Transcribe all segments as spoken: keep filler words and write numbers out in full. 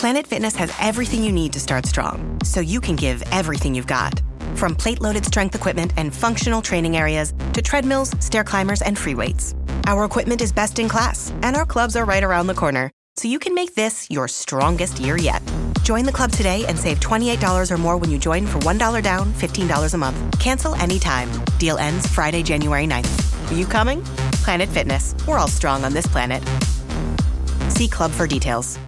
Planet Fitness has everything you need to start strong, so you can give everything you've got. From plate-loaded strength equipment and functional training areas to treadmills, stair climbers, and free weights. Our equipment is best in class, and our clubs are right around the corner, so you can make this your strongest year yet. Join the club today and save twenty-eight dollars or more when you join for one dollar down, fifteen dollars a month. Cancel anytime. Deal ends Friday, January ninth. Are you coming? Planet Fitness. We're all strong on this planet. See club for details.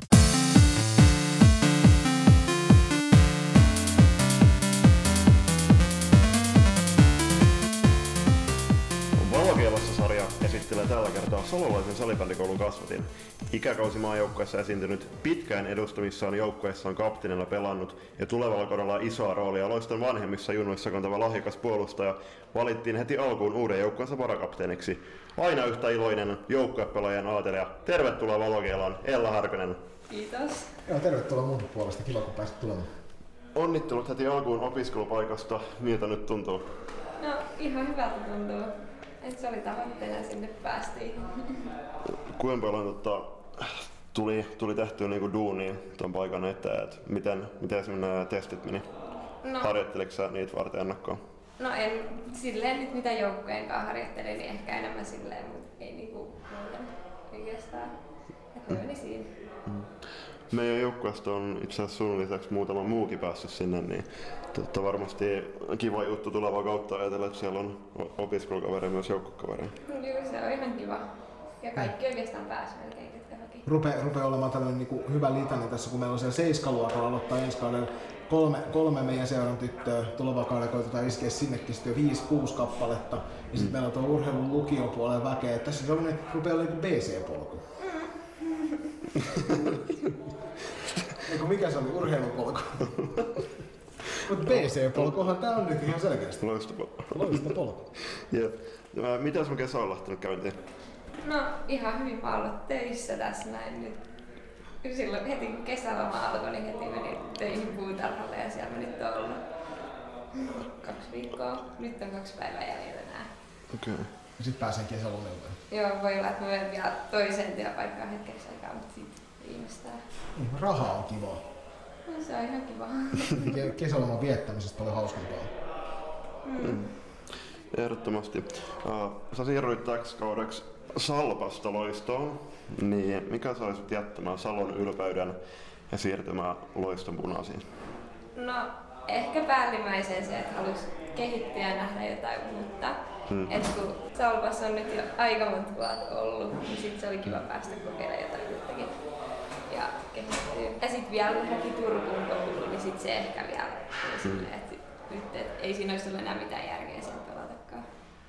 Valokielossa-sarja esittelee tällä kertaa salolaisen salibändikoulun kasvatin. Ikäkausi maajoukkueessa esiintynyt, pitkään edustamissaan joukkueessaan kapteenina pelannut ja tulevalla kaudella isoa roolia Loiston vanhemmissa junnuissa kantava lahjakas puolustaja valittiin heti alkuun uuden joukkueensa varakapteeniksi. Aina yhtä iloinen joukkuepelaajan aatelija. Tervetuloa Valokielaan, Ella Harkonen. Kiitos. Joo, tervetuloa mun puolesta. Kiva, kun pääsit tulemaan. Onnittelut heti alkuun opiskelupaikasta. Miltä nyt tuntuu? No, ihan hyvältä tuntuu. Et se oli tavoitteena, sinne päästiin. Kuinka paljon tota, tuli, tuli tehtyä niinku duunia ton paikan eteen? Et miten, miten nämä testit meni? No, harjoitteliko sä niitä varten ennakkoon? No en silleen nyt mitä joukkueen kanssa harjoittelin, niin ehkä enemmän silleen, mutta ei niinku muuten oikeastaan. Että mm. meni siinä. Mm. Meidän joukkueesta on itse asiassa sun lisäksi muutama muukin päässyt sinne, niin totta varmasti kiva juttu tulevaa kautta ajatella, että siellä on opiskelukavereja myös joukkuekavereja. Joo, se on ihan kiva. Ja kaikki oikeastaan pääsi melkein, ketkä haki. Rupeaa rupea olemaan tällainen niin hyvä litani tässä, kun meillä on siellä seiskaluokalla aloittaa ensi kaudella kolme, kolme meidän seuran tyttöä. Tulevaa kaudella koitetaan iskeä sinnekin sitten jo viisi, kuusi kappaletta. Ja mm. sitten meillä on tuo urheilun lukiopuolen väkeä. Tässä sellainen rupeaa olemaan B C-polku. Eiku mikä se oli? Urheilupolku. Mutta B C-polkuhan tää on nyt ihan selkeästi. Loistopolku. Loistopolku. Jep. Mitä sun kesä on lähtenyt käyntiin? No ihan hyvin mä oon ollut töissä tässä näin nyt. Silloin heti kun kesäloma alkoi, niin heti menin töihin puutarhalle ja siellä mä nyt oon ollut kaksi viikkoa. Nyt on kaksi päivää jäljellä enää. Okei. Okay. Ja sit pääsen kesälomilta. Joo, voi olla, että mä menen vielä toiseen työpaikkaan hetkeksi aikaa, mutta sit viimeistään. Raha on kivaa. No, se on ihan kiva. Kesäloman viettämisestä paljon hauskempaa. Mm. Ehdottomasti. Uh, sä siirryit täksi kaudeksi Salpasta Loistoon, niin mikä sai sut jättämään Salon ylpeyden ja siirtymään Loiston punaisiin? No ehkä päällimmäisen se, että halusi kehittyä ja nähdä jotain uutta. Hmm. Et kun Salpassa on nyt jo aika monta vuotta ollut, niin sit se oli kiva päästä kokeilemaan jotain uuttakin ja kehittyä. Ja sit vielä kun haki Turkuun kouluun, niin sit se ehkä vielä oli silleen, että nyt et ei siinä olisi ollut enää mitään järkeä sen pelatakaan.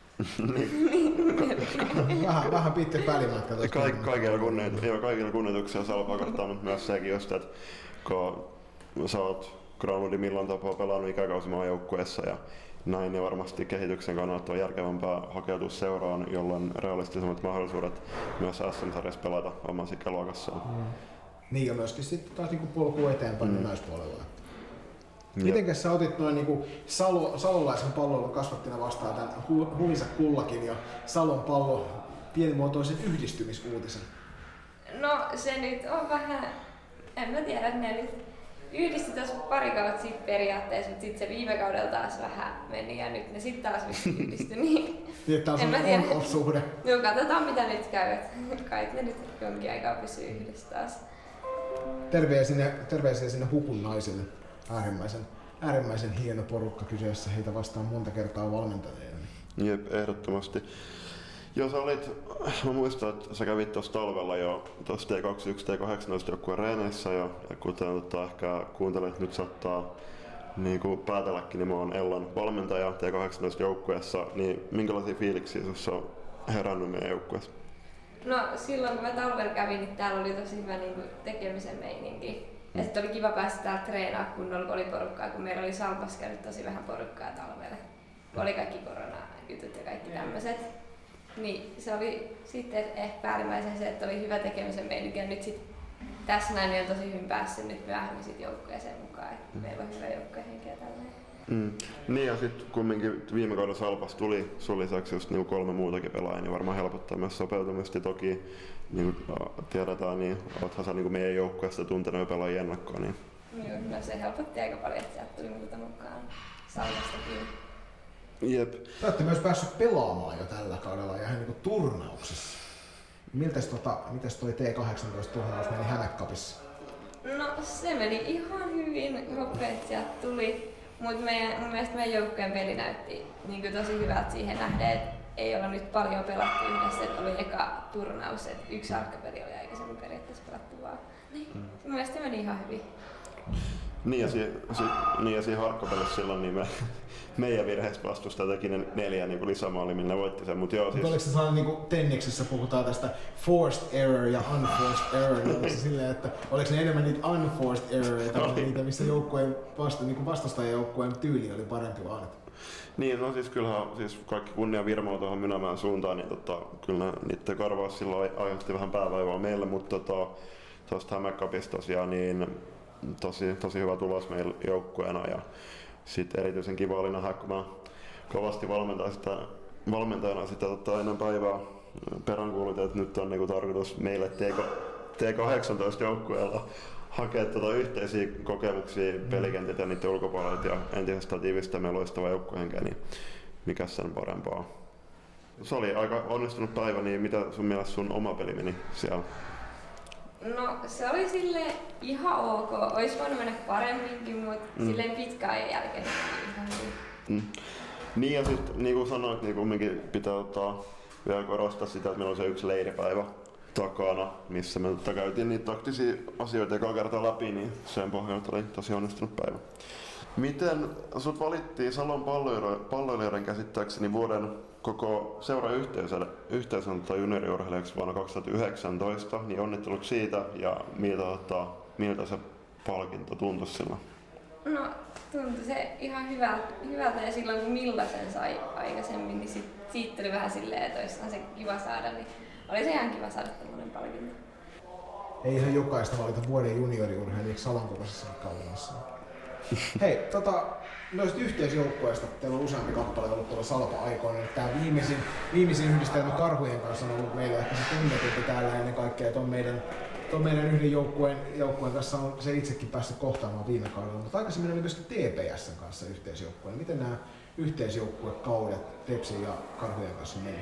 vähän, vähän pitkä välimatka. Kaik, kaikilla, kunnioitu, joo, kaikilla kunnioituksia Salpaa kohtaan, mutta myös sekin just, että kun sä oot Granlundin milloin tapaa pelannut ikäkausimaan joukkueessa ja näin, niin varmasti kehityksen kannalta on järkevämpää hakeutua seuraan, jolloin realistisemmat mahdollisuudet myös S M-sarjassa pelata omassa ikäluokassaan. Mm. Niin ja myöskin sitten taas niinku polku eteenpäin mm. naispuolella. Mitenkäs sä otit noin niinku Salo, salolaisen palloilun kasvattina vastaan tämän hu, Huisa Kullakin ja Salon pallo pienimuotoisen yhdistymisuutisen? No se nyt on vähän, en mä tiedä, että ne nyt yhdisti tuossa pari kautta sitten periaatteessa, mutta sitten se viime kaudella taas vähän meni ja nyt ne sitten taas yhdistyi. Niin niin taas on on-off-suhde. Joo, katsotaan mitä nyt käy, kai ne nyt jonkin aikaa pysyy yhdessä taas. Terveisiä sinne, terveisiä sinne Hukun naisille. Äärimmäisen, äärimmäisen hieno porukka kyseessä, heitä vastaan monta kertaa valmentajia. Jep, ehdottomasti. Joo, sä olit, mä muistan, että sä kävit tuossa talvella jo tuossa T kaksikymmentäyksi T kahdeksantoista joukkueen reeneissä jo, ja kuten tota, ehkä kuuntelet nyt saattaa niin kuin päätelläkin, niin mä oon Ellan valmentaja T kahdeksantoista joukkueessa, niin minkälaisia fiiliksiä sussa on herännyt meidän joukkueessa? No silloin kun mä talvella kävin, niin täällä oli tosi hyvä niin kuin tekemisen meininki. Ja sitten oli kiva päästä täältä treenaa kunnolla, kun oli porukkaa, kun meillä oli Salpassa käynyt tosi vähän porukkaa talvelle. Oli kaikki koronajutut ja kaikki tämmöiset. Niin se oli sitten ehkä päällimmäisen se, että oli hyvä tekemisen meininki. Ja nyt sit tässä näin niin on tosi hyvin päässyt nyt myöhemmin sit joukkueeseen mukaan. Että mm. meillä on hyvä joukkuehenki ja tälleen. Mm. Niin ja sitten kumminkin viime kaudella Salpassa tuli sun lisäksi just niinku kolme muutakin pelaajaa, niin varmaan helpottaa myös sopeutumista. Toki niin kuin tiedetään, niin olethan sä niin meidän joukkueesta tuntenut jo pelaajia ennakkoon. Niin. Joo, no se helpotti aika paljon, että sieltä tuli muuta mukaan Salvastakin. Jep. Te olette myös päässyt pelaamaan jo tällä kaudella ihan niin kuin turnauksessa. Miltäs, tota, mitäs toi T kahdeksantoista-turnaus meni Hämeenkapissa? No se meni ihan hyvin, nopeasti sieltä tuli. Mutta mun mielestä meidän joukkueen peli näytti niin kuin tosi hyvältä siihen nähden, että ei olla nyt paljon pelattu yhdessä, että oli eka turnaus, että yksi harkkapeli oli aikaisemmin periaatteessa pelattu vaan. Niin, mm. mun mielestä se meni ihan hyvin. Niin ja, si, si, niin ja siinä harkkapelissä silloin niin me, meidän virheistä vastustaja teki ne neljä niin lisämaali, millä voitti sen. Mut joo, siis... Oliko se sellainen, niin kuin tenniksessä puhutaan tästä forced error ja unforced error, niin silleen, että oliko ne enemmän niitä unforced erroreita, vai niitä, missä joukkueen vasta, niin vastustajan joukkueen tyyli oli parempi vaan? Niin, no siis kyllähän siis kaikki kunnia Virmoa tuohon Mynämäen suuntaan, niin tota, kyllä niiden karvaus silloin aiheutti vähän päävaivaa meille, mutta tota, tuosta Hämeenkapista tosiaan niin tosi, tosi hyvä tulos meillä joukkueena ja sitten erityisen kiva oli nähdä, kun mä kovasti valmentajana sitä, valmentajana sitä tota, ennen päivää peräänkuulutin, että nyt on niinku tarkoitus meille T kahdeksantoista joukkueella hakea tuota yhteisiä kokemuksia pelikentiltä ja niiden ulkopuolelta ja entisestään tiivistää meidän loistavaa joukkuehenkeä, niin mikä sen parempaa. Se oli aika onnistunut päivä, niin mitä sun mielestä sun oma peli meni siellä? No se oli silleen ihan ok. Ois voinut mennä paremminkin, mutta mm. silleen pitkän ajan jälkeen ihan hyvin. Mm. Niin ja sit niin kuin sanoit, niin kumminkin pitää ottaa vielä korostaa sitä, että meillä on se yksi leiripäivä takana, missä me käytiin niitä taktisia asioita ekaa kertaa läpi, niin sen pohjalta oli tosi onnistunut päivä. Miten sut valittiin Salon palloilijoiden käsittääkseni vuoden koko seuran yhteisön, yhteisön tai junioriurheilijaksi vuonna kaksituhattayhdeksäntoista, niin onnittelut siitä ja miltä, ottaa, miltä se palkinto tuntui silloin? No tuntui se ihan hyvältä, hyvältä ja silloin kun Milla sen sai aikaisemmin, niin sit, siitä tuli vähän silleen, että olisihan se kiva saada, niin oli se ihan kiva saada tämmöinen palkinto. Ei ihan jokaista valita vuoden junioriurheilijaksi Salon kokoisessa kaudessa. Hei, tota, noista yhteisjoukkueista, teillä on useampi kappale ollut tuolla Salpa-aikoina. Tämä viimeisin, viimeisin yhdistelmä Karhujen kanssa on ollut meillä ehkä se tunnetumpi täällä ennen kaikkea. Tuon meidän, ton meidän yhden joukkueen, joukkueen kanssa on se itsekin päässyt kohtaamaan viime kaudella, mutta aikaisemmin oli myöskin T P S:n kanssa yhteisjoukkueen. Miten nämä yhteisjoukkuekaudet Tepsin ja Karhujen kanssa meni?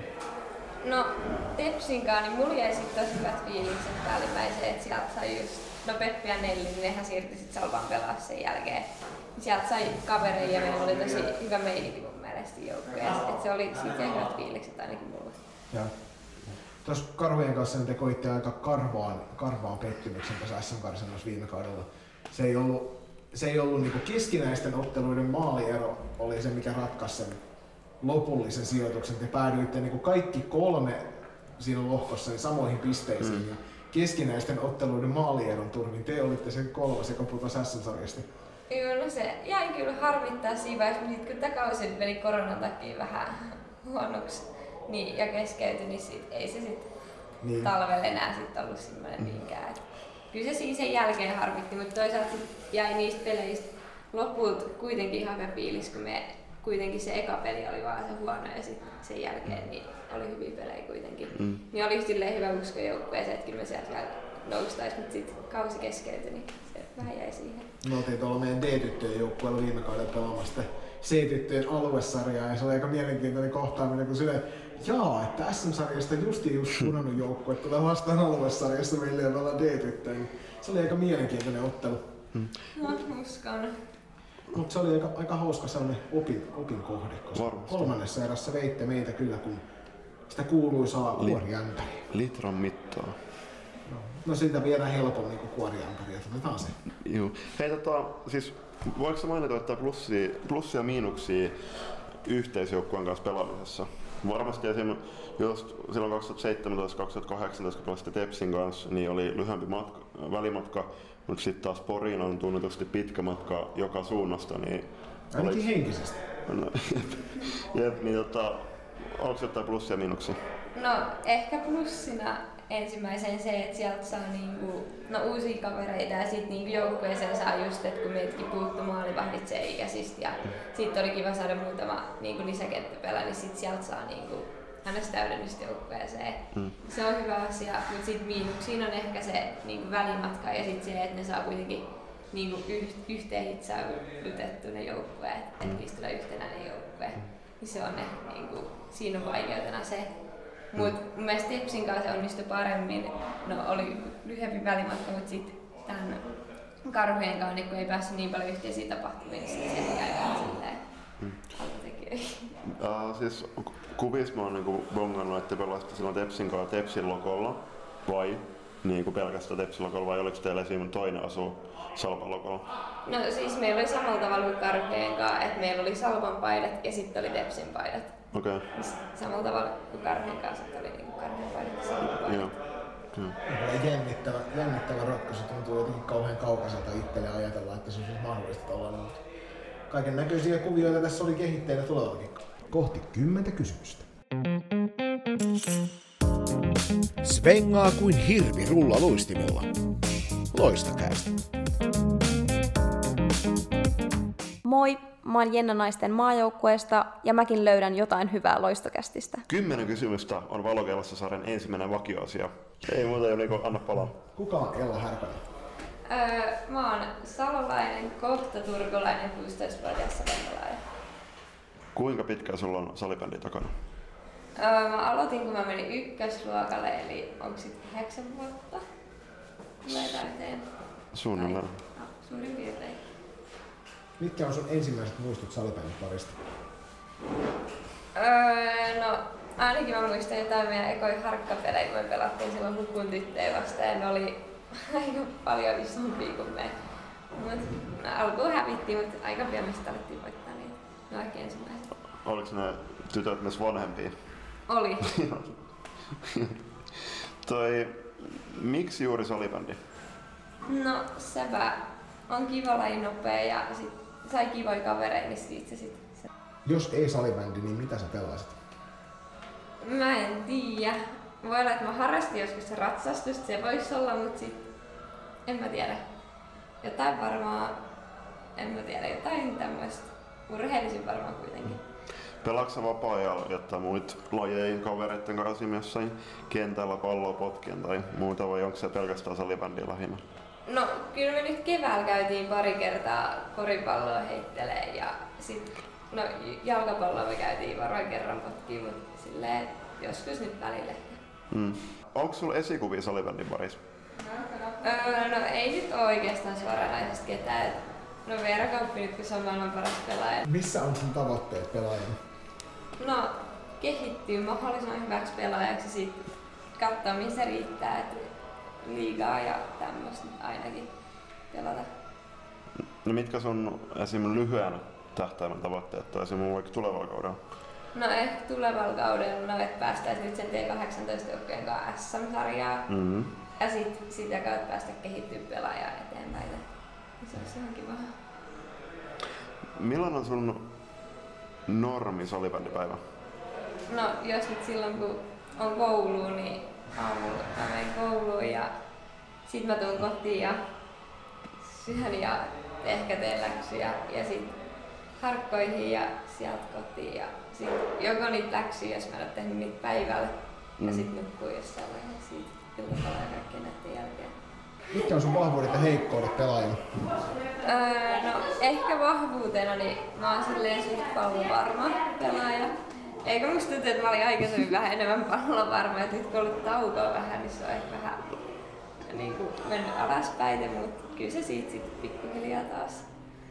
No Tepsinkaan, niin mulla jäi sit tosi hyvät fiilikset päällimmäiseen, että sieltä sai just, no Peppi ja Nelli, niin nehän siirtyi sit Salpaan pelaa sen jälkeen. Sieltä sai kavereja ja meillä oli tosi hyvä meininki mun mielestä joukkueessa, että se oli siitä hyvät fiilikset ainakin mulla. Ja. Tuossa Karhujen kanssa te koitte aika karvaan, karvaan pettymyksen tässä S M-karsinnossa viime kaudella. Se ei ollut, se ei ollut niinku keskinäisten otteluiden maaliero oli se, mikä ratkaisi sen lopullisen sijoituksen. Te päädyitte niin kuin kaikki kolme siinä lohkossa niin samoihin pisteisiin. Mm. Ja keskinäisten otteluiden maalieron turvin te olitte sen kolmas, joka putosi S M-sarjasta. Joo, no se jäi kyllä harmittaa siinä vaiheessa, mutta kun tämä kausi meni koronan takia vähän huonoksi niin, ja keskeytyi, niin sit, ei se sitten niin. talvella enää sit ollut semmoinen niinkään. Mm. Kyllä se siinä sen jälkeen harmitti, mutta toisaalta sit jäi niistä peleistä lopulta kuitenkin ihan hyvä fiilis, kun me kuitenkin se eka peli oli vaan se huono ja sitten sen jälkeen niin oli hyviä pelejä kuitenkin. Mm. Niin oli silleen hyvä usko joukkueeseen, että kyllä me sieltä vielä noustais, mutta sitten kausi keskeytyi, niin se vähän jäi siihen. Me oltiin tuolla meidän D-tyttöjen joukkueella viime kaudella pelaamassa C-tyttöjen aluesarjaa ja se oli aika mielenkiintoinen kohtaaminen, kun silleen, jaa, että S M-sarjasta justiin just pudonnut joukkue tulee vastaan aluesarjassa meille ja me ollaan D-tyttöjä. Se oli aika mielenkiintoinen ottelu. Mm. No, uskon. Mutta se oli aika, aika hauska sellainen opin, opin kohde, koska varmasti. Kolmannessa erässä veitte meitä kyllä, kun sitä kuuluisaa kuoriämpäriä. Litran mittaa. No, no siitä viedään helpommin kuin kuoriämpäriä, otetaan se. Joo. Hei tota, siis voiko sä mainita, että plussia, plussia ja miinuksia yhteisjoukkueen kanssa pelaamisessa? Varmasti esimerkiksi just silloin kaksituhattaseitsemäntoista kaksituhattakahdeksantoista, kun pelasitte Tepsin kanssa, niin oli lyhyempi matka, välimatka. Mutta sitten taas Poriin on tunnetusti pitkä matka joka suunnasta, niin... Ainakin oliks... henkisesti. No, jep, jep, niin tota, onko jotain plussia ja miinuksia? No ehkä plussina ensimmäisen se, että sieltä saa niinku, no, uusia kavereita ja sitten niinku joukkueeseen saa just, että kun meiltäkin puuttu maalivahdit C-ikäisistä ja sitten oli kiva saada muutama niinku lisäkenttäpelä, niin sitten sieltä saa niinku aina täydennystä joukkueeseen. Mm. Se on hyvä asia, mutta sitten miinuksiin on ehkä se niin välimatka ja sitten se, että ne saa kuitenkin niin yh, yhteen hitsautettu ne joukkueet, että Mm. niistä tulee yhtenäinen joukkue. Niin se on ne, niin kuin, siinä on vaikeutena se. Mutta mun mielestä Tepsin kanssa se onnistui paremmin. No oli lyhyempi välimatka, mutta sitten tämän Karhujen kanssa niin ei päässyt niin paljon yhteisiä tapahtumia, niin sitten se jäi vähän silleen Mm. alkutekijöihin. Uh, siis kuvissa mä oon niinku bongannut, että pelasitte silloin Tepsin kanssa Tepsin logolla vai niinku pelkästään Tepsin logolla vai oliko teillä siinä toinen asu Salpan logolla? No siis meillä oli samalla tavalla kuin Karhujen kanssa, että meillä oli Salpan paidat ja sitten oli Tepsin paidat. Okei. Okay. Samalla tavalla kuin Karhujen kanssa oli niinku Karhujen paidat ja Salpan paidat. Joo. Hmm. Jännittävä, jännittävä ratkaisu, tuntuu jotenkin kauhean kaukaiselta itselle ajatella, että se olisi mahdollista tällainen. Kaiken näköisiä kuvioita tässä oli kehitteillä tulevakin. Kohti kymmentä kysymystä. Svengaa kuin hirvi rulla luistimella. Loistakäästä. Moi, mä oon Jenna Naisten maajoukkueesta ja mäkin löydän jotain hyvää Loistokästistä. Kymmenen kysymystä on Valokeilassa sarjan ensimmäinen vakioasia. Ei muuta, Joliko, anna palaa. Kuka on Ella Härpänen? Öö, mä oon salolainen, kohta turkulainen, kuusitoistavuotias savolainen. Kuinka pitkään sulla on salibändi takana? Öö, mä aloitin kun mä menin ykkösluokalle, eli onko sit yhdeksän vuotta? Meitä eteen. Suunnilleen. No, suurin piirtein. Mitkä on sun ensimmäiset muistot salibändin parista? Öö, no ainakin mä muistan jotain meidän ekoja harkkapelejä, kun me pelattiin silloin Hukun tyttöjä vastaan ja ne oli aika paljon isompia kuin me. Mut, no, alkuun hävittiin, mutta aika pian me sitten alettiin voittaa niitä. No ehkä ensimmäiset. Oliko ne tytöt myös vanhempia? Oli. Toi, miksi juuri salibändi? No sepä on kiva laji, nopea ja sit sai kivoja kavereita, niin siitä se sit. Se. Jos ei salibändi, niin mitä sä pelaisit? Mä en tiedä. Voi olla, että mä harrastin joskus ratsastusta, se voisi olla, mutta sit en mä tiedä. Jotain varmaan, en mä tiedä, jotain tämmöistä. Urheilisin varmaan kuitenkin. Pelaatko sä vapaa-ajalla jotain muita lajeja kavereiden kanssa jossain kentällä palloa potkien tai muuta vai onko se pelkästään salibändiä lähinnä? No kyllä me nyt keväällä käytiin pari kertaa koripalloa heittelee ja sit no jalkapalloa me käytiin varoin kerran potkiin, mutta silleen joskus nyt välillä. Mm. Onko sulla esikuvia salibändin parissa? Öö, no ei nyt oikeastaan suoranaisesti ketään. No Veera Kauppi nyt kun se on maailman paras pelaaja. Missä on sun tavoitteet pelaajana? No kehittyy mahdollisimman hyväksi pelaajaksi ja sit katsoa mihin se riittää, että liigaa ja tämmöistä ainakin pelata. No mitkä sun esim. Lyhyen tähtäimen tavoitteet tai esim. Vaikka tulevalla kaudella? No ehkä tulevalla kaudella, no, että päästäisiin nyt sen T kahdeksantoista joukkueen kanssa S M-sarjaa Mm-hmm. ja sit sitä kautta päästä kehittyä pelaajaa eteenpäin. Se olisi ihan kiva. Millainen on sun normi salibändipäivä? No jos nyt silloin kun on koulu, niin aamulla mä menen kouluun ja sit mä tuun kotiin ja syön ja ehkä teen läksyjä ja sit harkkoihin ja sieltä kotiin ja sit joko niitä läksyjä, jos mä en oo tehnyt niitä päivällä mm. ja sit nukkuu jossain vaiheessa siitä iltapalaa ja kaikkien näiden jälkeen. Mitkä on sun vahvuudet ja heikkoudet pelaajana? Öö, no ehkä vahvuutena niin mä oon silleen suht pallovarma pelaaja. Eikä musta tuntuu, että mä olin aikaisemmin vähän enemmän pallovarma, että nyt kun on ollut taukoa vähän, niin se on ehkä vähän niin kuin mennyt alaspäin, mutta kyllä se siitä sitten pikkuhiljaa taas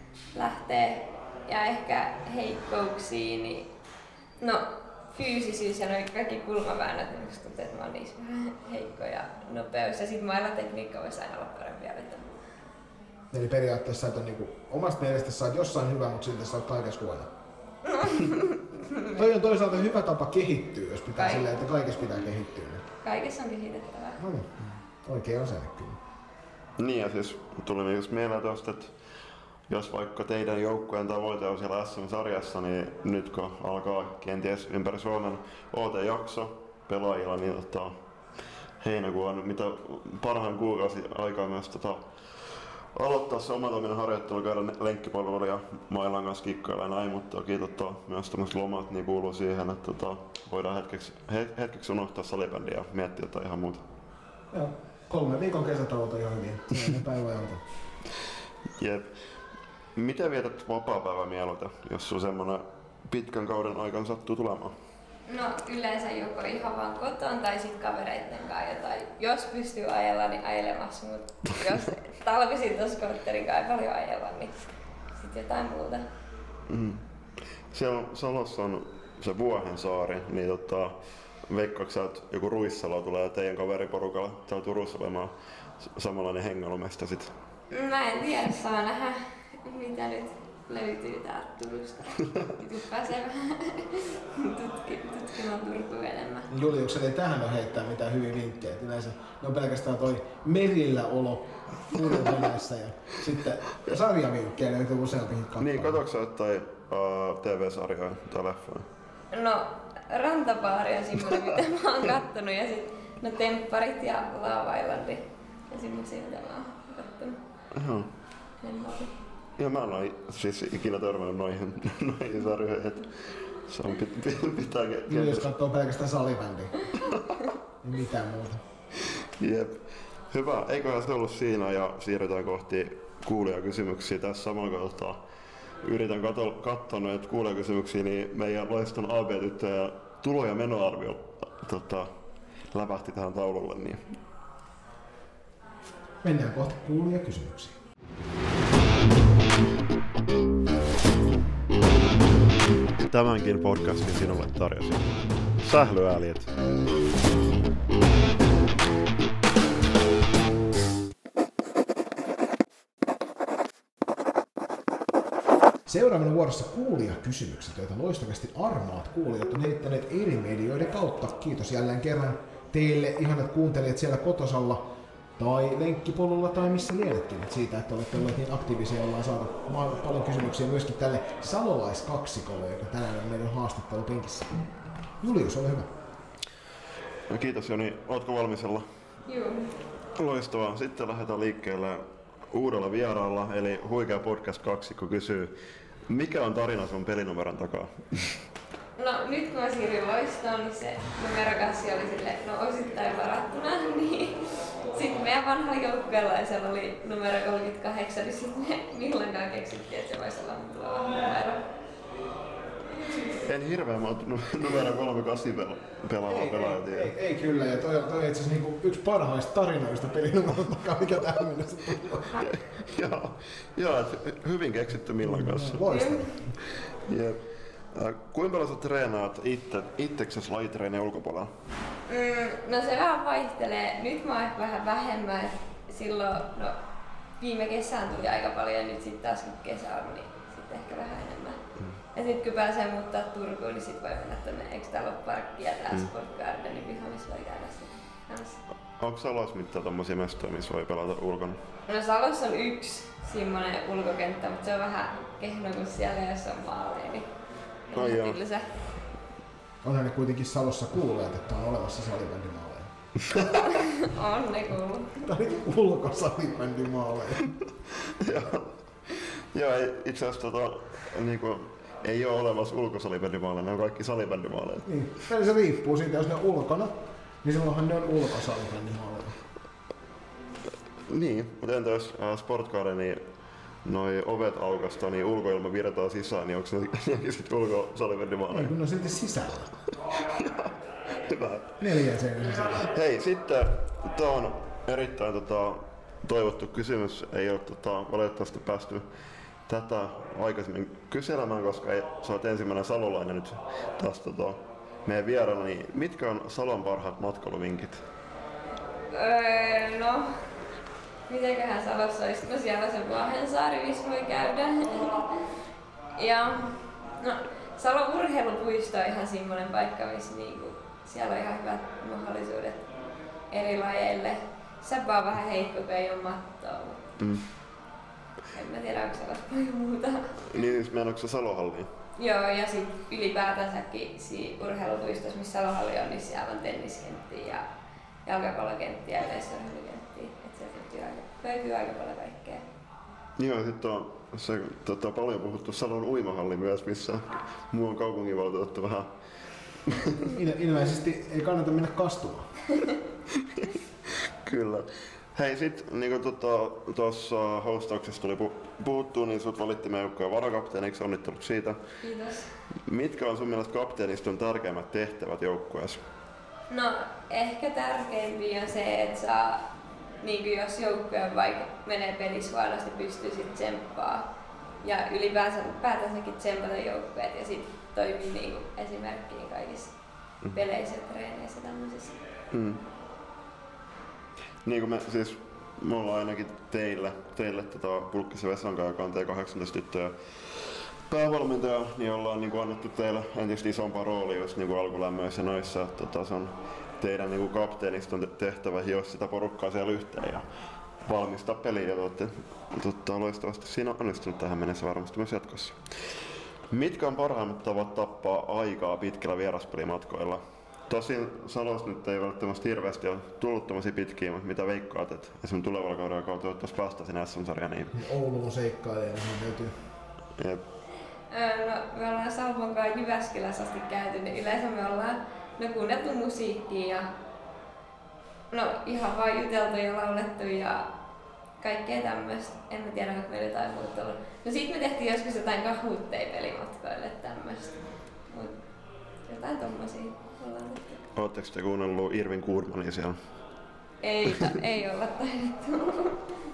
lähtee. Ja ehkä heikkouksiin, niin no fyysisyys ja noin kaikki kulmaväännöt, niin musta tuntuu, että mä oon niissä vähän heikko ja nopeus. Ja sit maailmantekniikka voisi aina olla parempia vetää. Eli periaatteessa sä et ole niinku, omasta mielestä sä oot jossain hyvä, mutta silti sä oot kaikessa huono. Toi on toisaalta hyvä tapa kehittyä, jos pitää silleen, että kaikessa pitää kehittyä. Kaikessa on kehitettävää. No niin, oikein asenne kyllä. Niin ja siis tuli myös mieleen tosta, että jos vaikka teidän joukkueen tavoite on siellä S M-sarjassa, niin nyt kun alkaa kenties ympäri Suomen O T-jakso pelaajilla, niin tota, heinäkuu on mitä parhaan kuukausi aikaa myös tota, aloittaa se omatoiminen harjoittelu, käydä lenkkipoluilla ja mailan kanssa kikkailla ja näin, mutta toki totta, myös tämmöiset lomat niin kuuluu siihen, että tota, voidaan hetkeksi, he, hetkeksi unohtaa salibändiä ja miettiä jotain ihan muuta. Joo, kolme viikon kesätauot on jo hyvin. Sellainen päivä on. Jep. Miten vietät vapaa-päivän mieluiten, jos sun semmonen pitkän kauden aikana sattuu tulemaan? No yleensä joko ihan vaan koton tai sit kavereitten kanssa jotain. Jos pystyy ajella, niin ajelemassa, mutta jos talvisin tuossa skootterin kanssa ei paljon ajella, niin sit jotain muuta. Mm. Siellä Salossa on se Vuohensaari, niin tota, veikkaatko sä, että joku Ruissalo tulee teidän kaveriporukalla täällä Turussa olemaan samanlainen hengailumesta sit? Mä en tiedä, saa nähdä mitä nyt löytyy täältä Turusta. Nyt pääsee vähän tutki, tutkimaan Turkuun enemmän. Juliuksen ei tähän ole heittää mitään hyviä vinkkejä. Yleensä ne on pelkästään toi merillä olo Turun-Venäjässä ja sitten sarjavinkkejä löytyy useampikin kappale. Niin, katsotko sä jotain uh, T V-sarjoja tai leffoja? No, Rantapaari on semmoinen, mitä mä oon kattonut ja sit no Tempparit ja Love Island ja semmosia, mitä mä oon kattonut. Joo. En ole. Ja mä en ole siis ikinä törmännyt noihin, noihin sarjoihin, että se on pit, pit, pitää ke- Kyllä jos katsoo pelkästään salibändiä, niin mitään muuta. Jep. Hyvä, eiköhän se ollut siinä ja siirrytään kohti kuulijakysymyksiä tässä samalla kohtaa. Yritän katsoa noita kuulijakysymyksiä, niin meidän loiston A B-tyttöjä tulo- ja menoarvio tota, läpähti tähän taululle. Niin. Mennään kohti kuulijakysymyksiä. Tämänkin podcastin sinulle tarjosi Sählyääliet. Seuraavana vuorossa kuulijakysymykset, joita loistavasti armaat kuulijat on heittäneet eri medioiden kautta. Kiitos jälleen kerran teille ihanat kuuntelijat siellä kotosalla tai lenkkipolulla tai missä lienetkin siitä, että olette olleet niin aktiivisia, ollaan saatu paljon kysymyksiä myöskin tälle salolaiskaksikolle, joka tänään on meidän haastattelu penkissä. Julius, ole hyvä. No, kiitos Joni, ootko valmisella? Joo. Loistavaa. Sitten lähdetään liikkeelle uudella vieraalla, eli Huikea Podcast kaksikko kysyy, mikä on tarina sun pelinumeron takaa? No nyt kun mä siirryin loistoon, niin se numerokassi oli sille, no osittain varattuna, niin sitten meidän vanhalla joukkueella ja siellä oli numero kolmekymmentäkahdeksan, niin sitten me milloinkaan keksittiin, että se voisi olla mun tuleva numero. En hirveän monta numero kolmekymmentäkahdeksan pelaavaa pelaajaa tiedä. Ei, ei kyllä, ja toi, toi on itse asiassa niinku yksi parhaista tarinoista pelinumeron takaa, mikä tähän mennessä tullut. Joo, joo, hyvin keksitty Millan kanssa. Loistavaa. Jep. Äh, kuinka paljon sä treenaat itse, itseksesi lajitreenien ulkopuolella? Mm, no se vähän vaihtelee. Nyt mä oon ehkä vähän vähemmän. Silloin no, viime kesään tuli aika paljon ja nyt sitten taas kun kesä on, niin sitten ehkä vähän enemmän. Mm. Ja sitten kun pääsee muuttaa Turkuun, niin sit voi mennä tonne, eikö täällä ole parkki ja tää mm. Sport Gardenin piha, missä voi käydä sitten. Onko Salossa mitään tommosia mestoja, missä voi pelata ulkona? No Salossa on yksi semmonen ulkokenttä, mutta se on vähän kehno, kun siellä jos on maaleja, niin no joo. Tylsä. Onhan ne kuitenkin Salossa kuulleet, että on olemassa salibändimaaleja. On ne kuullut. Tai ulkosalibändimaaleja. Joo. Joo, itse asiassa tota, niinku, ei ole olemassa ulkosalibändimaaleja, ne on kaikki salibändimaaleja. Niin, eli se riippuu siitä, jos ne on ulkona, niin silloinhan ne on ulkosalibändimaaleja. Niin, mutta entä jos äh, Sportgardenin noi ovet aukasta, niin ulkoilma virtaa sisään, niin onko se nekin sitten ulkosalibändimaaleja? Ei, kun ne on silti sisällä. Hyvä. Neljä seinä sisällä. Hei, sitten tää on erittäin tota, toivottu kysymys. Ei ole tota, valitettavasti päästy tätä aikaisemmin kyselemään, koska ei, sä oot ensimmäinen salolainen nyt taas tota, meidän vieraana. Niin mitkä on Salon parhaat matkailuvinkit? Öö, no, mitenköhän Salossa olisi? No siellä on se Vuohensaari, missä voi käydä. Ja no, Salon urheilupuisto on ihan semmoinen paikka, missä niinku, siellä on ihan hyvät mahdollisuudet eri lajeille. Säpä on vähän heikko, kun ei ole mattoa. Mm. En mä tiedä, onko Salossa paljon muuta. Niin, siis meinaatko se Salohalliin? Joo, ja sit ylipäätänsäkin siinä urheilupuistossa, missä Salohalli on, niin siellä on tenniskenttiä ja jalkapallokenttiä ja yleisurheilukenttiä. Et sieltä löytyy aika, löytyy aika paljon kaikkea. Joo, sitten on se tota, paljon puhuttu Salon uimahalli myös, missä muu on kaupunginvaltuutettu vähän. Ilmeisesti ei kannata mennä kastumaan. Kyllä. Hei, sit niinku tuossa tota, hostauksessa tuli puhuttua, niin sut valittiin meidän joukkojen varakapteeniksi, onnittelut siitä. Kiitos. Mitkä on sun mielestä kapteeniston tärkeimmät tehtävät joukkueessa? No, ehkä tärkeimpiä on se, että saa, niin jos joukkue vaikka menee pelissä huonosti, niin pystyy sitten tsemppaa. Ja ylipäänsä päätänsäkin tsempata joukkueet ja sitten toimii niin esimerkkiin kaikissa mm. peleissä ja treeneissä tämmöisissä. Mm. Niin kuin me siis, me ollaan ainakin teille, teille tota Pulkkisen Vesanka, joka on T kahdeksantoista tyttöjä päävalmentaja, niin ollaan niin kuin annettu teille entistä isompaa roolia just niin kuin alkulämmöissä noissa. Tota, se on teidän niin kuin kapteeniston tehtävä hioa sitä porukkaa siellä yhteen ja valmistaa peliä. Ja te olette tota, loistavasti siinä onnistunut tähän mennessä varmasti myös jatkossa. Mitkä on parhaimmat tavat tappaa aikaa pitkillä vieraspelimatkoilla? Tosin Salosta nyt ei välttämättä hirveästi ole tullut tommosia pitkiä, mutta mitä veikkaat, että esimerkiksi tulevalla kaudella kautta toivottavasti päästä sinne S M-sarjaan? Niin... Oulun seikkailee, niin löytyy. Jep. No, me ollaan Salpon kanssa Jyväskylässä asti käyty, niin yleensä me ollaan no, kuunneltu musiikkia ja no, ihan vaan juteltu ja laulettu ja kaikkea tämmöistä. En mä tiedä, onko meillä jotain muuta ollut. No sit me tehtiin joskus jotain kahutteja pelimatkoille tämmöistä. Mut jotain tommosia ollaan tehty. Ootteko te kuunnellut Irvin Kuurmania siellä? Ei, ei olla taidettu.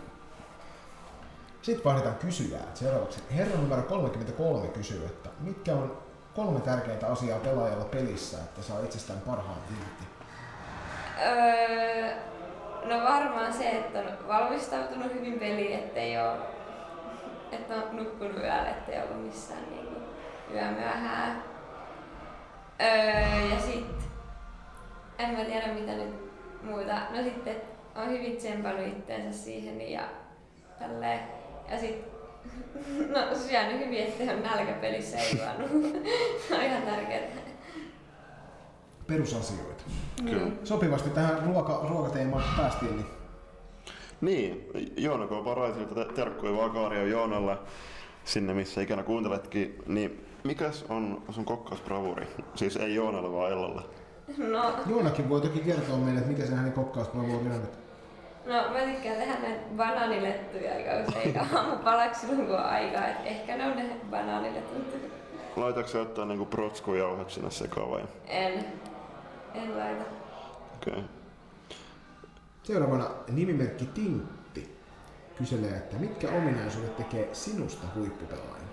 Sitten vaihdetaan kysyjää. Seuraavaksi herra numero kolmekymmentäkolme kysyy, että mitkä on kolme tärkeintä asiaa pelaajalla pelissä, että saa itsestään parhaan irti? Öö, no varmaan se, että on valmistautunut hyvin peliin, ettei ole, että on nukkunut yöllä, ettei ollut missään niin kuin yömyöhään. Öö, ja sit, en mä tiedä mitä nyt muuta, no sitten on hyvin tsempannut itteensä siihen ja tälleen. Ja sit, no syönyt hyvin, ettei ole nälkäpelissä ei juonut. Se on ihan tärkeää. Perusasioita. Kyllä. Sopivasti tähän ruoka, ruokateemaan päästiin. Niin, niin Joona K. Paraisilta terkkuja vaan Kaario Joonalle sinne missä ikinä kuunteletkin. Niin mikäs on sun kokkausbravuri? Siis ei Joonalle vaan Ellalle. No. Joonakin voi toki kertoa meille, että mikä se hänen kokkausbravuri on. No mä tykkään tehdä näitä banaanilettuja aika usein aamupalaksi silloin kun on aikaa, et ehkä ne on ne banaaniletut. Laitatko sä jotain niinku protskujauhet sinne sekaan vai? En. En laita. Okei. Okay. Seuraavana nimimerkki Tintti kyselee, että mitkä ominaisuudet tekee sinusta huippupelaajan?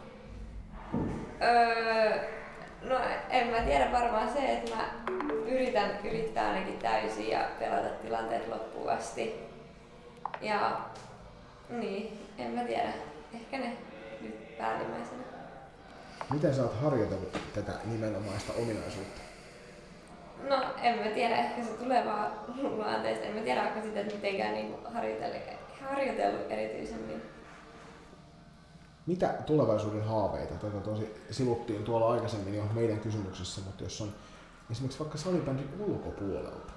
Öö, no en mä tiedä, varmaan se, että mä yritän yrittää ainakin täysin ja pelata tilanteet loppuun asti. Ja niin, en mä tiedä. Ehkä ne nyt päällimmäisenä. Miten sä oot harjoitellut tätä nimenomaista ominaisuutta? No en mä tiedä, ehkä se tulee vaan luonteesta. En mä tiedä, onko sitä mitenkään niin harjoitellut, harjoitellut erityisemmin. Mitä tulevaisuuden haaveita? Tätä tosi sivuttiin tuolla aikaisemmin jo meidän kysymyksessä, mutta jos on esimerkiksi vaikka salibändin ulkopuolelta?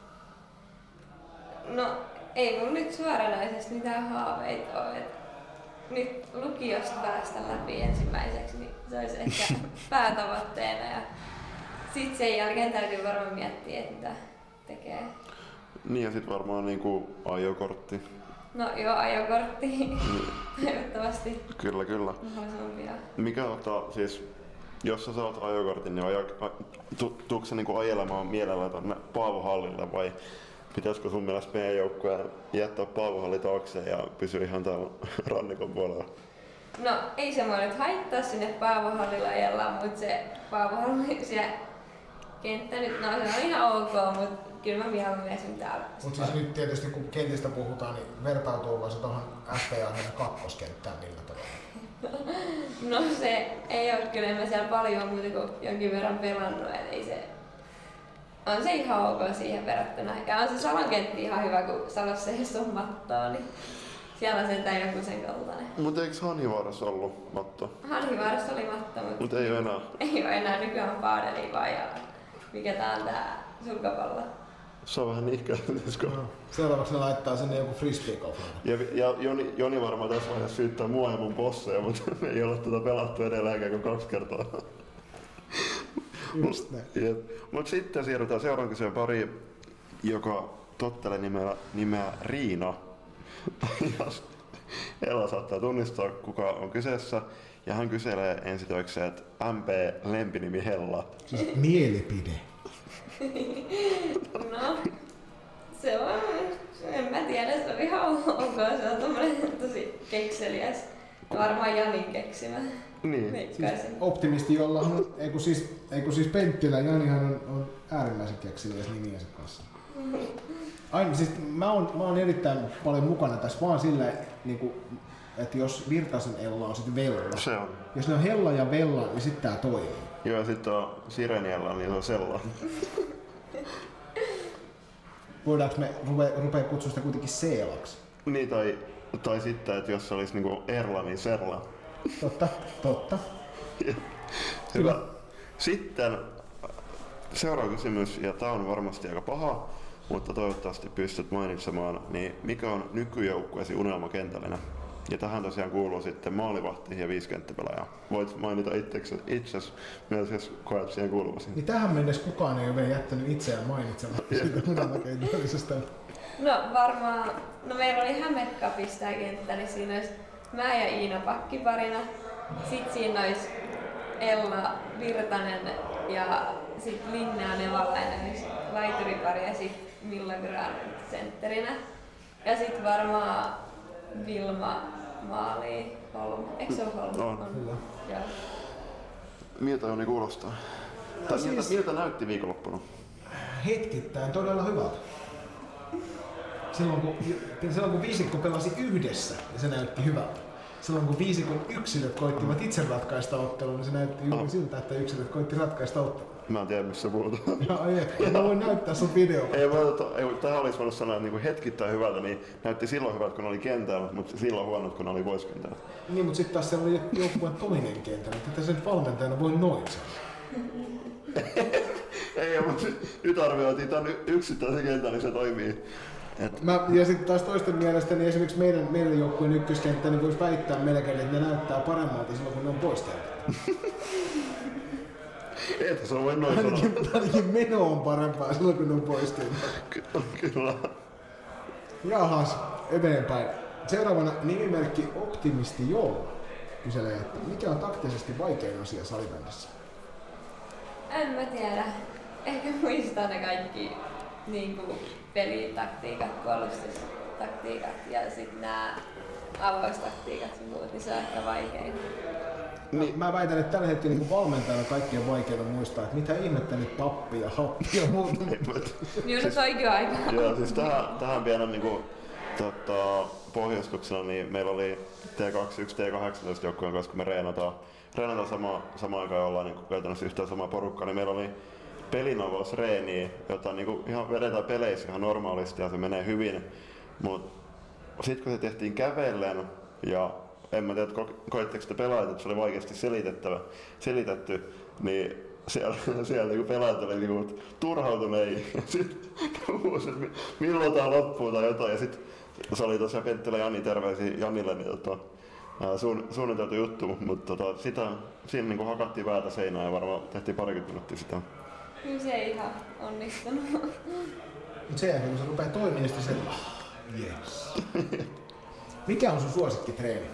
No ei mun nyt suoranaisesti mitään haaveita ole. Nyt lukiosta päästä läpi ensimmäiseksi, niin se olisi ehkä päätavoitteena. Ja sitten sen jälkeen täytyy varmaan miettiä, että mitä tekee. Niin ja sit varmaan niinku ajokortti. No joo, ajokortti. Mm. Toivottavasti. Kyllä, kyllä. Mikä ottaa siis, jos sä saat ajokortin, niin aja, tu, tuutko sä niinku ajelemaan mielellä tonne Paavohallille vai pitäisikö sun mielestä meidän joukkueen jättää Paavohalli taakse ja pysyä ihan täällä rannikon puolella? No ei se mua nyt haittaa sinne Paavohallilla ajellaan, mutta se Paavohalli siellä kenttä nyt, no se on ihan ok, mutta kyllä mä mieluummin esim. Täällä. Mutta siis nyt tietysti kun kentistä puhutaan, niin vertautuuko se tuohon F P A kakkoskenttään millä tavalla? No se ei ole kyllä, en mä siellä paljon muuta kuin jonkin verran pelannut, et ei se... On se ihan ok siihen verrattuna. Ja on se Salon kentti ihan hyvä, kun Salossa ei ole mattoa, niin siellä on sentään joku sen kaltainen. Mutta eikö Hanhivaarassa ollut matto? Hanhivaarassa oli matto, mutta Mut ei ole enää. Ei ole enää, nykyään on paadeli vaan ja mikä tää on tää sulkapallo. Se on vähän nihkeä. No. Seuraavaksi ne laittaa sinne joku frisbee Ja, ja Joni, Joni varmaan tässä vaiheessa syyttää mua ja mun bosseja, mutta me ei ole tuota pelattu edelleenkään kuin kaksi kertaa. Just näin. Mutta sitten siirrytään seuraavan kysymään pariin, joka tottelee nimeä, nimeä Riina. Ella saattaa tunnistaa, kuka on kyseessä. Ja hän kyselee ensitöikseen, että M P lempinimi Hella. Siis mielipide. No, se on, en mä tiedä, se on ihan ok, se on tommonen tosi kekseliäs. Varmaan Janin keksimä. Niin. Siis optimisti, jolla on, eiku siis, eiku siis Penttilä, Janihan on, on äärimmäisen kekseliäs nimiensä kanssa. Aina, siis mä oon, mä oon erittäin paljon mukana tässä vaan sillä, niin kuin, että jos Virtasen Ella on sitten Vella. Se on. Jos ne on Hella ja Vella, niin sitten tää toimii. Joo, ja sitten on Sireniellä, niin se on Sella. Voidaanko me rupea, rupea kutsua sitä kuitenkin Seelaksi? Niin, tai, tai sitten, että jos se olisi niinku Erla, niin Serla. Totta, totta. Hyvä. Sitten seuraava kysymys, ja tää on varmasti aika paha, mutta toivottavasti pystyt mainitsemaan, niin mikä on nykyjoukkueesi unelmakentällinen? Ja tähän tosiaan kuuluu sitten maalivahti ja viisikenttäpelaaja. Voit mainita itsesi myös, jos koet siihen kuuluvasi. Niin tähän mennessä kukaan ei ole vielä jättänyt itseään mainitsematta siitä unelmakentällisestä. No varmaan, no meillä oli Hämeenkapissa tää kenttä, niin siinä olisi mä ja Iina pakkiparina. Sitten siinä olisi Ella Virtanen ja sitten Linnea Nevalainen laituripari ja sitten Milla Graan sentterinä. Ja sitten varmaan Vilma Maali Holm. Eikö se ole Holm? On. On. Joo. Miltä Joni kuulostaa? Tai siis... miltä, miltä näytti viikonloppuna? Hetkittäin todella hyvältä. Silloin kun, silloin kun viisikko pelasi yhdessä, niin se näytti hyvältä. Silloin kun viisikon yksilöt koittivat itse ratkaista ottelun, niin se näytti juuri oh. siltä, että yksilöt koitti ratkaista ottelun. Mä en tiedä, missä puhutaan. Joo, ei. Mä voin näyttää sun video. Ei, mä, ei, tähän olisi voinut sanoa, että niin hetkittäin hyvältä, niin näytti silloin hyvältä, kun oli kentällä, mutta silloin huonot, kun oli poiskentällä. Niin, mutta sitten taas siellä oli joukkueen toinen kentällä. Tätä sen valmentajana voi noin sanoa. Ei, mutta nyt arvioitiin tämän yksittäisen kentän, niin se toimii. Et... Mä, ja sitten taas toisten mielestä, niin esimerkiksi meidän, meidän joukkueen ykköskenttä, niin voisi väittää melkein, että ne näyttää paremmalta silloin, kun ne on pois kentältä. Että se on vain noin sanoa. Ainakin meno on parempaa silloin, kun ne on pois kentältä. Kyllä. Jahas, eteenpäin. Seuraavana nimimerkki Optimisti Jolla kyselee, että mikä on taktisesti vaikein asia salibändissä? En mä tiedä. Ehkä muistaa ne kaikki niin kuin pelitaktiikat, puolustustaktiikat ja sitten nämä avaustaktiikat ja muut, niin se on ehkä vaikein. Niin. Mä väitän, että tällä hetkellä niin valmentajana kaikkien vaikeaa muistaa, että mitä ihmettä nyt pappi ja happi ja muuta. Niin on oikea aika. Joo, siis tähän, tähän pienen niin kuin, tota, pohjustuksena niin meillä oli T kaksikymmentäyksi T kahdeksantoista joukkueen kanssa, kun me reenataan, reenataan sama, samaan aikaan ollaan niin käytännössä yhtään samaa porukkaa, niin meillä oli pelinavausreeniä, jota niin kuin, ihan vedetään peleissä ihan normaalisti ja se menee hyvin. Mut sitten kun se tehtiin kävellen ja en mä tiedä, ko- koitteko te pelaajat, että se oli vaikeasti selitettävä, selitetty, niin siellä, siellä niin pelaajat oli niin turhautuneita ja sitten milloin tää loppuu tai jotain. Ja sitten se oli tosiaan Penttilä Jani, terveisiä Janille, niin tota, suun, suunniteltu juttu, mutta tota, sitä, siinä niin hakattiin päätä seinään ja varmaan tehtiin parikymmentä minuuttia sitä. Kyllä se ei ihan onnistunut. Mut sen jälkeen kun se rupeaa toimimaan, niin se yes. Mikä on sun suosikkitreeni?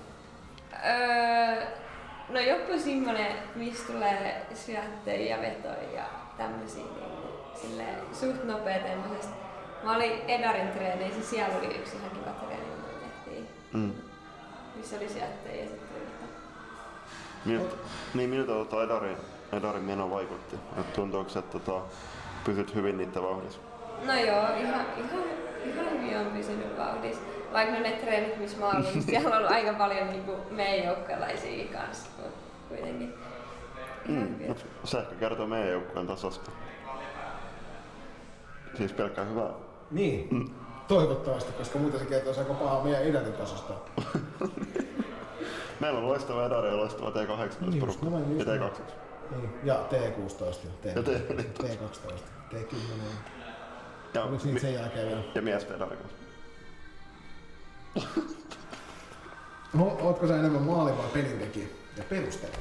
Öö, no joku semmonen, missä tulee syöttöjä ja vetoja ja tämmösiä niin, silleen suht nopea tämmöisestä. Mä olin Edarin treeneissä, siellä oli yksi ihan kiva treeni, mitä tehtiin. Mm. Missä oli syöttöjä ja sitten tuli Miltä, niin miltä tota Edarin, Edarin meno vaikutti? Et tuntuuko, että tota, pysyt hyvin niitä vauhdissa? No joo, ihan, ihan, ihan hyvin on pysynyt vauhdissa. Vaikka ne treenit, missä mä olin, niin siellä on ollut aika paljon niinku meidän joukkuelaisia kanssa kuitenkin. Mm, se ehkä kertoo meidän joukkueen tasosta. Siis pelkkää hyvää. Niin, mm. Toivottavasti, koska muuten se kertoo aika pahaa meidän Edarin tasosta. Meillä on loistava Edari ja loistava T kahdeksantoista porukka ja T kaksitoista. Niin. Ja T kuusitoista ja T, ja T, T kaksitoista, T kymmenen. Ja, Oliko niitä sen jälkeen vielä? Ja miespedari kanssa. No, ootko sä enemmän maali vai pelintekijä? Ja perustele.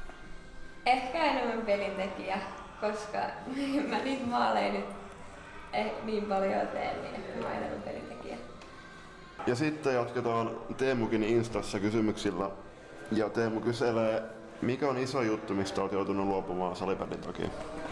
Ehkä enemmän pelintekijä, koska mä niitä maaleja nyt eh, niin paljon teen, niin ehkä mä enemmän pelintekijä. Ja sitten jatketaan Teemukin Instassa kysymyksillä. Ja Teemu kyselee, mikä on iso juttu, mistä olet joutunut luopumaan salibändin takia?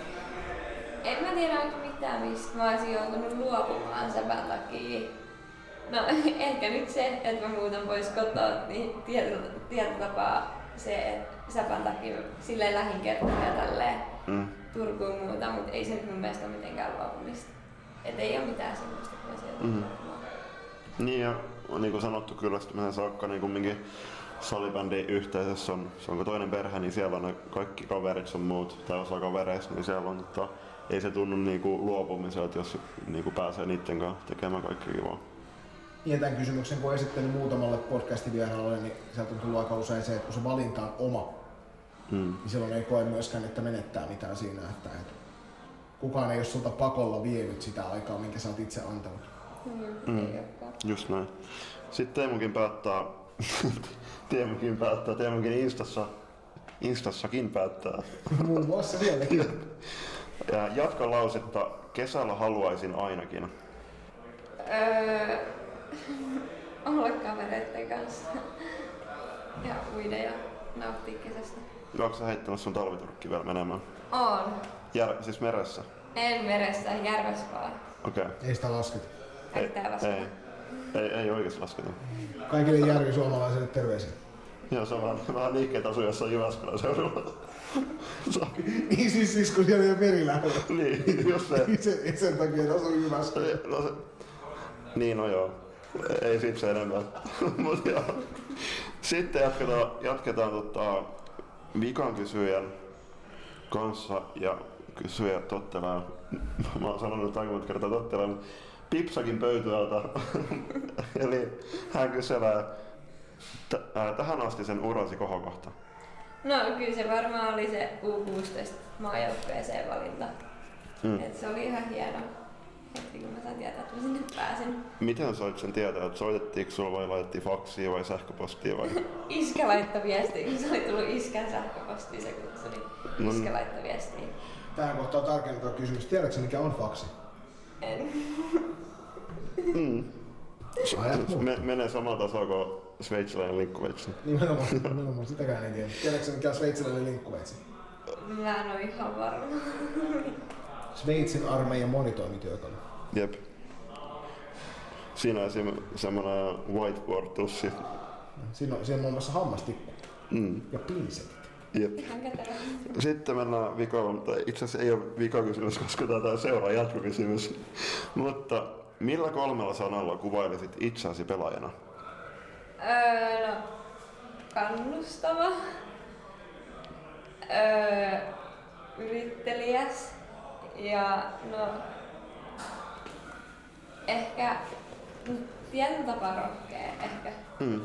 En mä tiedä onko mitään, mistä mä olisin joutunut luopumaan säpän takia. No ehkä nyt se, että mä muutan pois kotoa, niin tietyllä, tietyllä tapaa se, että säpän takia silleen lähin kertaa ja tälleen mm. Turkuun muuta, mutta ei se nyt mun mielestä ole mitenkään luopumista. Et ei ole mitään semmoista, kun mä sieltä mm. luopumaan. Niin ja niin kuin sanottu kyllästymisen saakka, niin kumminkin salibändin yhteisössä on, se onko toinen perhe, niin siellä on ne kaikki kaverit sun muut, tai osa kavereista, niin siellä on, että ei se tunnu niinku luopumiselta, jos niinku pääsee niitten kanssa tekemään kaikki kivaa. Ja tämän kysymyksen kun esittelin muutamalle podcastin vieraalle, niin sieltä on tullut aika usein se, että kun se valinta on oma, mm. niin silloin ei koe myöskään, että menettää mitään siinä, että, että kukaan ei ole sulta pakolla vienyt sitä aikaa, minkä sä oot itse antanut. Mm. Mm. Just näin. Sitten Teemukin päättää, Teemukin päättää, Teemukin Instassa, Instassakin päättää. Muun muassa sielläkin. Ja jatka lausetta, kesällä haluaisin ainakin. Öö, olla kavereiden kanssa ja uida ja nauttia kesästä. Onko sä heittänyt sun talviturkki vielä menemään? On. Jär, siis meressä? En meressä, järvessä vaan. Okei. Okay. Ei sitä lasketa. Ei, ei, ei, ei oikeesti lasketa. Kaikille järvisuomalaisille terveisiä. Joo, se on vähän, vähän liikkeet asuu jossain Jyväskylän seudulla. Niin siis, siis kun siellä ei ole veri lähellä. Niin, just se. Sen, sen takia ne asuu Jyväskylän. No se... Niin, no joo. Ei siitä se enemmän. Mut joo. Sitten jatketaan, jatketaan tota, vikan kysyjän kanssa ja kysyjä tottelee. Mä oon sanonut aika monta kertaa tottelee, mutta Pipsakin pöytyältä. Eli hän kyselee t- äh, tähän asti sen urasi kohokohta. No kyllä se varmaan oli se U kuusitoista maajoukkueeseen valinta. Mm. Et se oli ihan hieno hetki, kun mä sain tietää, että mä sinne pääsin. Miten soit sen tietää, että soitettiinko sulla vai laitettiin faksia vai sähköpostia vai? Iskä laittoi viestiä, kun se oli tullut iskän sähköpostiin, se kutsui, niin iskä no. laittoi viestiä. Tähän kohtaan tarkennetaan kysymys. Tiedätkö mikä on faksi? En. Mm. Me, menee samaa tasoa kuin sveitsiläinen linkkuveitsi. Nimenomaan, nimenomaan, sitäkään ei tiedä. Tiedätkö mikä on sveitsiläinen linkkuveitsi? Mä en oo ihan varma. Sveitsin armeijan monitoimityökalu. Jep. Siinä on esimerkiksi semmoinen whiteboard-tussi. Siinä on, siinä on muun muassa hammastikku mm. ja pinsetit. Jep. Sitten mennään vikoon, mutta itse asiassa ei ole vikakysymys, koska tämä on seuraava jatkokysymys. Mutta millä kolmella sanalla kuvailisit itseäsi pelaajana? Öö, no, kannustava, öö, yritteliäs ja no, ehkä tietyn tapaa rohkea ehkä. Hmm.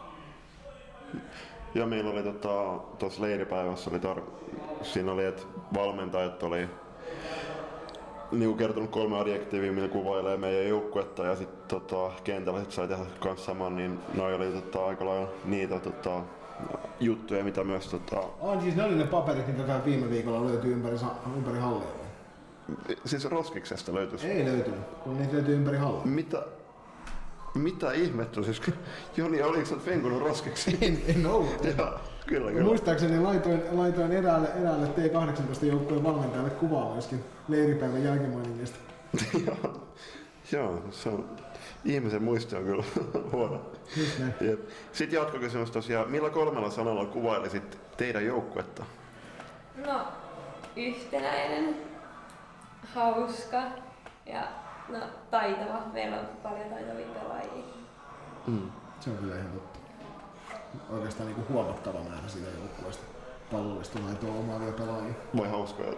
Ja meillä oli tuossa tota, leiripäivässä, oli tar- siinä oli, että valmentajat oli niinku kertonut kolme adjektiivia, millä kuvailee meidän joukkuetta ja sitten tota, kentällä sit sai tehdä kans saman, niin noi oli tota, aika lailla niitä tota, juttuja, mitä myös... Tota... On siis ne oli ne paperit, mitä viime viikolla löytyi ympäri, ympäri hallia. Siis Roskiksesta löytyisi? Ei löytynyt, kun niitä löytyi ympäri hallia. Mitä? Mitä ihmettä? Siis, Joni, oliko sä fenkunut roskiksi? En, en ollut. Joo, kyllä, kyllä. Muistaakseni laitoin, laitoin eräälle, eräälle T kahdeksantoista joukkueen valmentajalle kuvaa myöskin leiripäivän jälkimainingeista. Joo, joo, se on, ihmisen muisti on kyllä huono. Sitten jatkokysymys tosiaan, millä kolmella sanalla kuvailisit teidän joukkuetta? No, yhtenäinen, hauska ja no, taitava. Meillä on paljon taitavia pelaajia. Mm. Se on kyllä ihan totta. Oikeastaan niin kuin huomattava määrä siitä joukkueesta. Pallollista laitoa omaavia pelaajia. Vai hauskoja?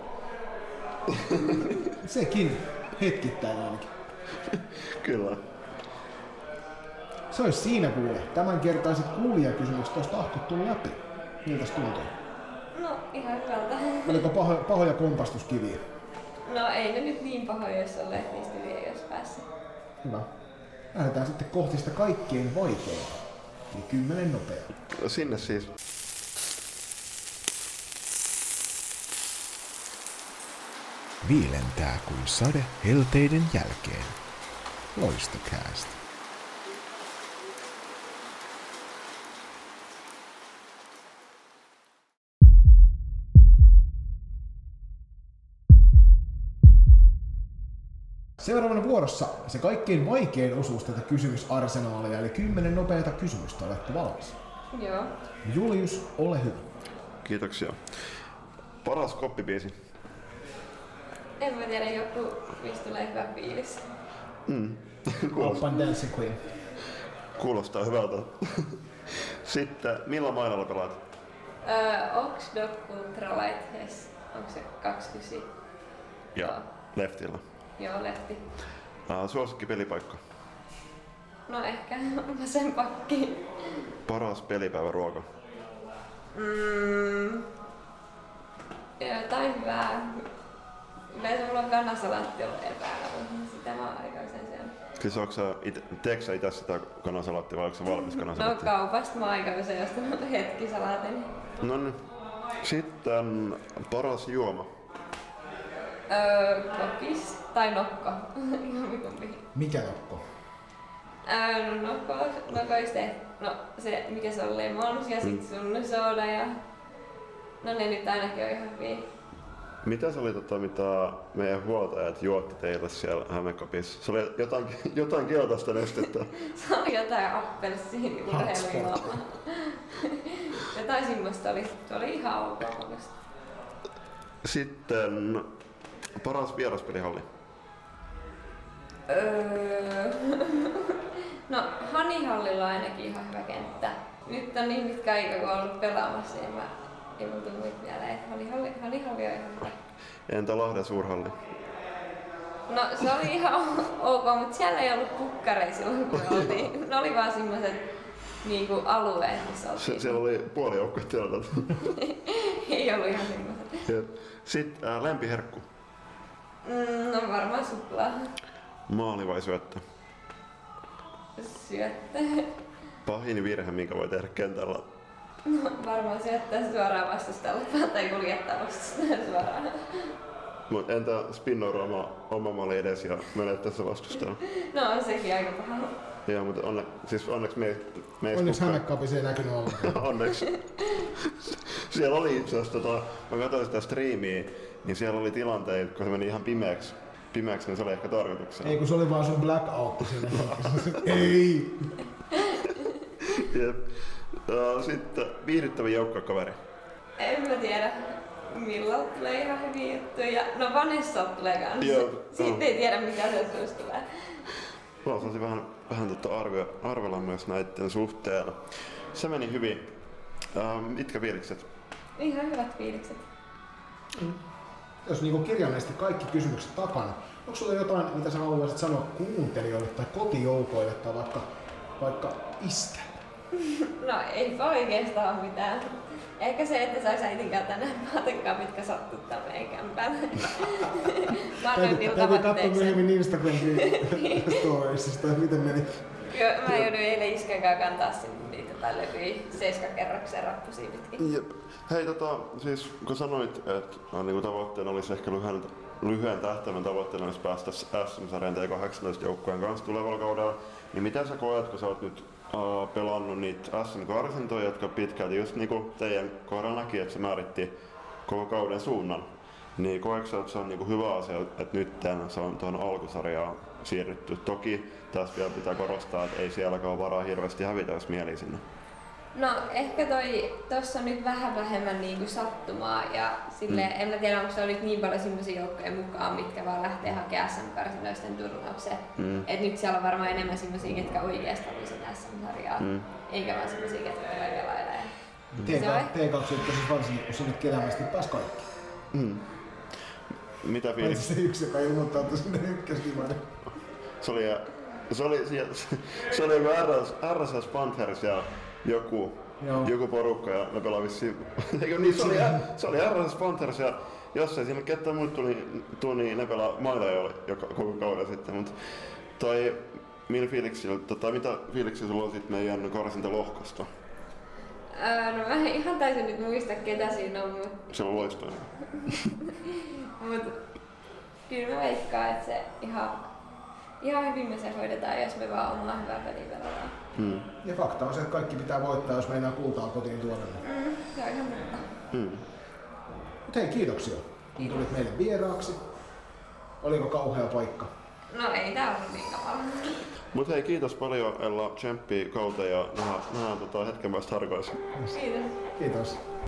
Sekin. Hetkittäin ainakin. Kyllä. Se olisi siinä kuule. Tämänkertaiset kuulijakysymykset olisi tahkottu läpi. Miltäs tuntuu? No ihan hyvältä. Oliko paho, pahoja kompastuskiviä? No ei ne nyt niin pahoja, jos olleet niistä vielä jos päässä. Hyvä. Lähdetään sitten kohti sitä kaikkein vaikeinta. Eli kymmenen nopeaa. Sinne siis. Viilentää kuin sade helteiden jälkeen. Loistokäästä. Seuraavana vuorossa se kaikkein vaikein osuus tätä kysymysarsenaalia, eli kymmenen nopeata kysymystä. Oletko valmis? Joo. Julius, ole hyvä. Kiitoksia. Paras koppibiisi. En mä tiedä, joku mistä tulee hyvä fiilis. Mm. Up and Dancing Queen. Kuulostaa hyvältä. Sitten, millä mailalla pelaat? Öö, Oxdog Ultra Light Hess. Onko se kaksikymmentä? Ja leftillä. Joo, lefti. Uh, suosikki pelipaikka. No ehkä vasen pakki. Paras pelipäiväruoka. Mm. Jotain hyvää. Yleensä mulla on kanasalaatti ollut epäillä, mutta sitä mä oon aika usein syönyt. Siis onko sä ite, teekö sä itse sitä kanasalaattia vai onko se valmis kanasalaatti? No kaupasta mä oon aika usein ostanut hetkisalaatin. No niin. Sitten paras juoma. Öö, kokis tai nokko. Jompikumpi. Mikä nokko? Öö, no nokko, nokoiste. No se mikä se on lemons ja sit sunnusooda ja... No ne nyt ainakin on ihan hyviä. Mitä se oli tota, mitä meidän huoltajat juotti teille siellä Hämeenkopissa? Se oli jotain, jotain keltaista nestettä. Se oli jotain appelsiini urheilujuomaa. Jotain semmoista oli. Se oli ihan ok. Sitten paras vieraspelihalli. Öö... No Hanihallilla on ainakin ihan hyvä kenttä. Nyt on niin mitkä aika kun on ollut pelaamassa, niin mä ei mun tullut nyt vielä, että Hanihalli, Hanihalli on ihan hyvä. Entä Lahden suurhalli? No se oli ihan ok, mutta siellä ei ollut pukkareja silloin kun oltiin. Ne oli vaan semmoiset niinku alueet, missä oltiin. Se, siellä oli puoli joukkoa tieltä. Ei ollut ihan semmoiset. Sitten äh, lempiherkku. Mm, no varmaan suklaa. Maali vai syöttö? Syöttö. Pahin virhe, minkä voi tehdä kentällä. No, varmaan syöttää suoraan vastustajalle tai kuljettaa vastustajalle suoraan. Mut entä spinnoida oma, oma maali edes ja menettää se vastustajalle? No on sekin aika paha. Joo, mutta onne, siis onneksi me, me Onneksi Hämeenkaapissa ei näkynyt ollenkaan. Onneksi. Siellä oli itse asiassa, tota, mä katsoin sitä striimiä, niin siellä oli tilanteita, kun se meni ihan pimeäksi. Pimeäksi, niin se oli ehkä tarkoituksena. Ei kun se oli vaan sun blackout siinä. Ei! Jep. Sitten viihdyttävin joukkuekaveri. En mä tiedä, milloin tulee ihan hyviä juttuja. No Vanessa tulee kanssa. Joo, Siitä oh. ei tiedä mikä se susta tulee. Mä osaisin vähän, vähän tota arvio, arvella myös näiden suhteen. Se meni hyvin. Ähm, mitkä fiilikset? Ihan hyvät fiilikset. Mm. Jos niinku kirjaimellisesti kaikki kysymykset takana, onko sulla jotain, mitä sä haluaisit sanoa kuuntelijoille tai kotijoukoille tai vaikka, vaikka iskälle? No ei oikeastaan mitään. Ehkä se, että sais äitinkään tänään vaatekaan, mitkä sattuttaa meidän kämpään. Täytyy katsoa myöhemmin Instagramin storiesista, että miten meni. Joo, mä joudun eilen iskän kanssa kantaa sinne niitä tai levyjä seiskakerrokseen rappusia pitkin. Jep. Hei, tota, siis kun sanoit, että no, niin tavoitteena olisi ehkä lyhyen, lyhyen tähtäimen tavoitteena olisi päästä S M-sarjan T kahdeksantoista joukkueen kanssa tulevalla kaudella, niin miten sä koet, kun sä oot nyt uh, pelannut niitä S M-karsintoja, jotka pitkälti just niinku teidän kohdalla näki, että se määritti koko kauden suunnan, niin koetko sä, että se on niinku hyvä asia, että nyt se on tuohon alkusarjaan siirrytty? Toki tässä vielä pitää korostaa, että ei sielläkään ole varaa hirveästi hävitä, jos mieli sinne. No ehkä toi, tossa on nyt vähän vähemmän niinku sattumaa ja silleen, mm. en mä tiedä onko se oli niin paljon semmosia joukkoja mukaan, mitkä vaan lähtee hakemaan S M-karsinoisten turnaukseen. Mm. Et nyt siellä on varmaan enemmän semmosia, ketkä oikeesti haluaa sitä S M-sarjaa, mm. eikä vaan semmosia, ketkä oikein lailee. T kaksikymmentä varsinkin, kun sinne kerämästi pääsi kaikki. Mm. Mitä fiilis? Se yksi, joka ilmoittautui sinne ykkösdivarin. Se oli, se oli, se oli R S S Panthers ja joku, Joo. joku porukka ja me pelaa vissiin... Eikö niin, se oli, se oli R S Panthers ja jos ei siinä ketään muut tuli, tuli niin ne pelaa mailla jo joka, koko kauden sitten, mutta toi millä fiiliksillä, tota, mitä fiiliksiä sulla on sit meidän karsintalohkosta? Öö, no mä en ihan täysin nyt muista ketä siinä on, mut... Se on loistavaa. mut kyllä mä veikkaan, että se ihan, ihan hyvin me se hoidetaan, jos me vaan ollaan hyvää peliä pelataan. Hmm. Ja fakta on se, että kaikki pitää voittaa, jos meinaa kultaa kotiin tuoda. Mm, se on ihan muuta. Hmm. Mut hei, kiitoksia kun tulit meille vieraaksi. Oliko kauhea paikka? No ei tää ollut niin kamala. Mut hei, kiitos paljon Ella, tsemppii kauteen ja nähdään, nähdään tota hetken päästä harkoissa. Kiitos. Kiitos.